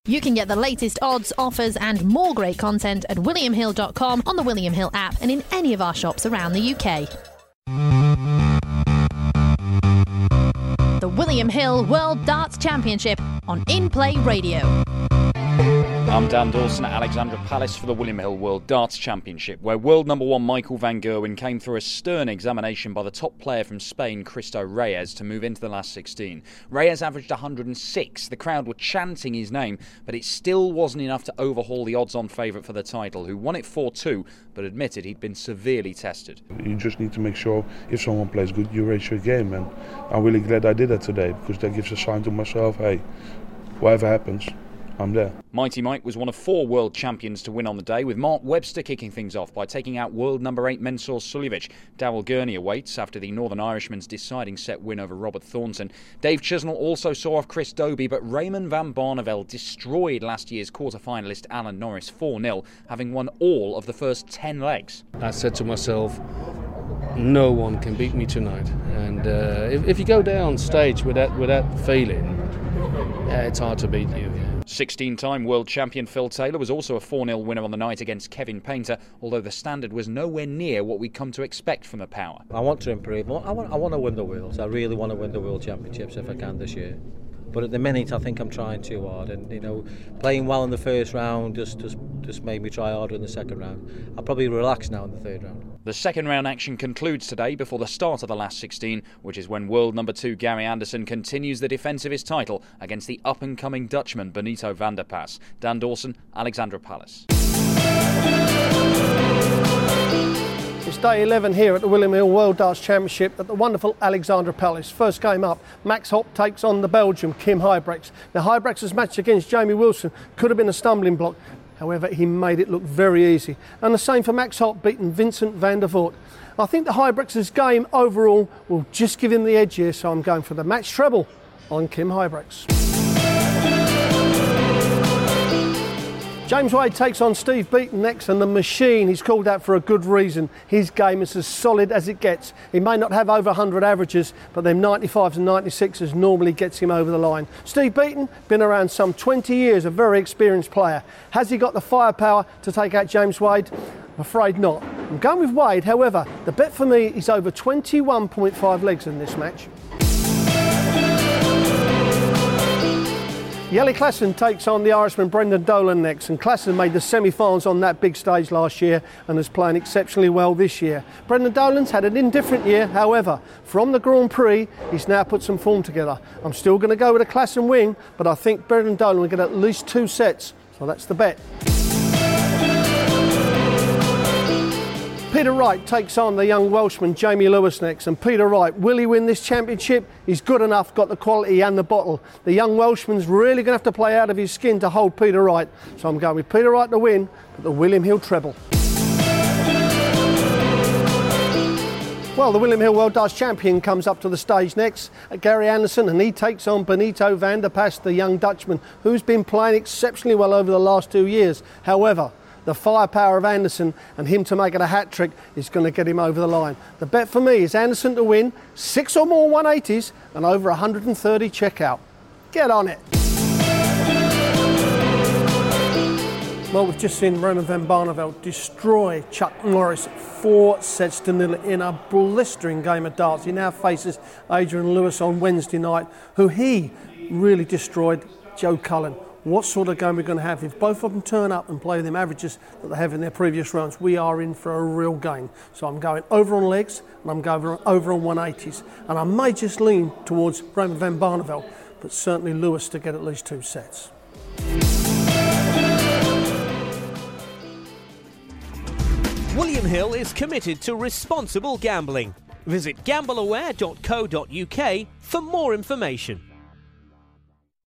You can get the latest odds, offers and more great content at williamhill.com, on the William Hill app and in any of our shops around the UK. The William Hill World Darts Championship on In Play Radio. I'm Dan Dawson at Alexandra Palace for the William Hill World Darts Championship, where world number one Michael van Gerwen came through a stern examination by the top player from Spain, Cristo Reyes, to move into the last 16. Reyes averaged 106. The crowd were chanting his name, but it still wasn't enough to overhaul the odds-on favourite for the title, who won it 4-2, but admitted he'd been severely tested. You just need to make sure if someone plays good, you raise your game, and I'm really glad I did that today, because that gives a sign to myself, hey, whatever happens, I'm there. Mighty Mike was one of 4 world champions to win on the day, with Mark Webster kicking things off by taking out world number 8 Mensur Suljovic. Daryl Gurney awaits after the Northern Irishman's deciding set win over Robert Thornton. Dave Chisnell also saw off Chris Dobey, but Raymond van Barneveld destroyed last year's quarter-finalist Alan Norris 4-0, having won all of the first 10 legs. I said to myself, no one can beat me tonight. And if you go down stage with that feeling, it's hard to beat you. 16-time world champion Phil Taylor was also a 4-0 winner on the night against Kevin Painter, although the standard was nowhere near what we'd come to expect from the power. I want to improve. I want to win the Worlds. I really want to win the World Championships if I can this year. But at the minute, I think I'm trying too hard, and playing well in the first round just made me try harder in the second round. I'll probably relax now in the third round. The second round action concludes today before the start of the last 16, which is when world number 2 Gary Anderson continues the defence of his title against the up-and-coming Dutchman Benito van der Pas. Dan Dawson, Alexandra Palace. It's day 11 here at the William Hill World Darts Championship at the wonderful Alexandra Palace. First game up, Max Hopp takes on the Belgian Kim Huybrechts. Now Huybrechts' match against Jamie Wilson could have been a stumbling block, however he made it look very easy. And the same for Max Hopp beating Vincent van der Voort. I think the Huybrechts' game overall will just give him the edge here, so I'm going for the match treble on Kim Huybrechts. James Wade takes on Steve Beaton next, and the machine, he's called that for a good reason. His game is as solid as it gets. He may not have over 100 averages, but them 95s and 96s normally gets him over the line. Steve Beaton, been around some 20 years, a very experienced player. Has he got the firepower to take out James Wade? I'm afraid not. I'm going with Wade, however, the bet for me is over 21.5 legs in this match. Jelle Klaasen takes on the Irishman Brendan Dolan next, and Klaasen made the semi-finals on that big stage last year and is playing exceptionally well this year. Brendan Dolan's had an indifferent year, however, from the Grand Prix, he's now put some form together. I'm still going to go with a Klaasen win, but I think Brendan Dolan will get at least 2 sets, so that's the bet. Peter Wright takes on the young Welshman Jamie Lewis next, and Peter Wright, will he win this championship? He's good enough, got the quality and the bottle. The young Welshman's really going to have to play out of his skin to hold Peter Wright, so I'm going with Peter Wright to win, but the William Hill treble. Well, the William Hill World Darts Champion comes up to the stage next, Gary Anderson, and he takes on Benito van der Pas, the young Dutchman, who's been playing exceptionally well over the last 2 years. However, the firepower of Anderson and him to make it a hat-trick is going to get him over the line. The bet for me is Anderson to win, 6 or more 180s and over 130 checkout. Get on it. Well, we've just seen Raymond van Barneveld destroy Chuck Norris 4-0 in a blistering game of darts. He now faces Adrian Lewis on Wednesday night, who he really destroyed, Joe Cullen. What sort of game are we going to have? If both of them turn up and play them averages that they have in their previous rounds, we are in for a real game. So I'm going over on legs and I'm going over on 180s. And I may just lean towards Raymond van Barneveld, but certainly Lewis to get at least 2 sets. William Hill is committed to responsible gambling. Visit gambleaware.co.uk for more information.